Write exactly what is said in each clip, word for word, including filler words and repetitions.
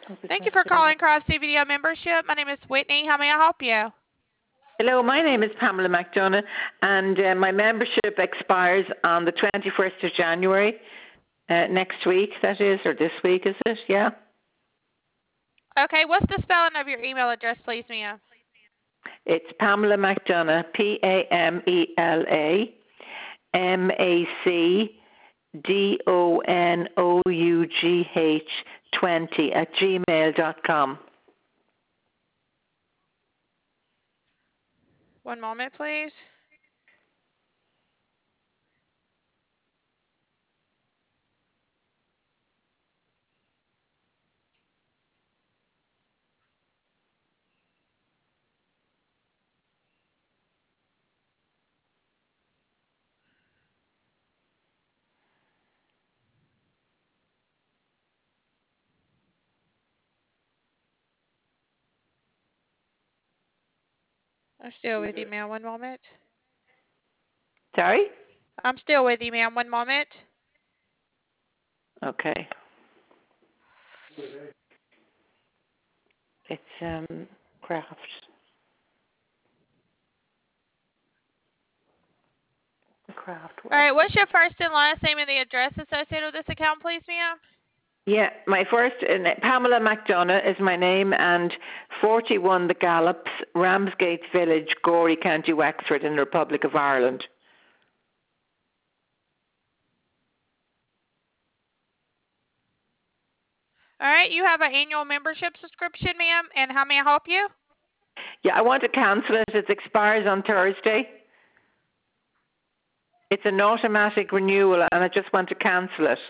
Thank you for calling Cross C V D O membership. My name is Whitney. How may I help you? Hello, my name is Pamela McDonough, and uh, my membership expires on the twenty-first of January, uh, next week, that is, or this week, is it? Yeah. Okay, what's the spelling of your email address, please, ma'am? It's Pamela McDonough, P A M E L A M A C D O N O U G H twenty at gmail dot com. One moment, please. I'm still with you, ma'am. One moment. Sorry? I'm still with you, ma'am. One moment. Okay. It's um craft. Craft. All right, what's your first and last name and the address associated with this account, please, ma'am? Yeah, my first, uh, Pamela McDonough is my name, and forty-one The Gallops, Ramsgate Village, Gorey, County Wexford, in the Republic of Ireland. All right, you have an annual membership subscription, ma'am, and how may I help you? Yeah, I want to cancel it. It expires on Thursday. It's an automatic renewal, and I just want to cancel it.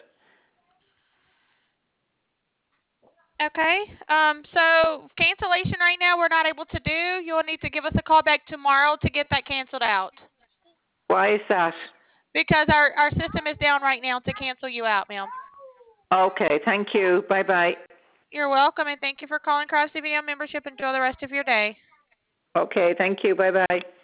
Okay, um, so cancellation right now we're not able to do. You'll need to give us a call back tomorrow to get that canceled out. Why is that? Because our, our system is down right now to cancel you out, ma'am. Okay, thank you. Bye-bye. You're welcome, and thank you for calling Cross C V M membership. Enjoy the rest of your day. Okay, thank you. Bye-bye.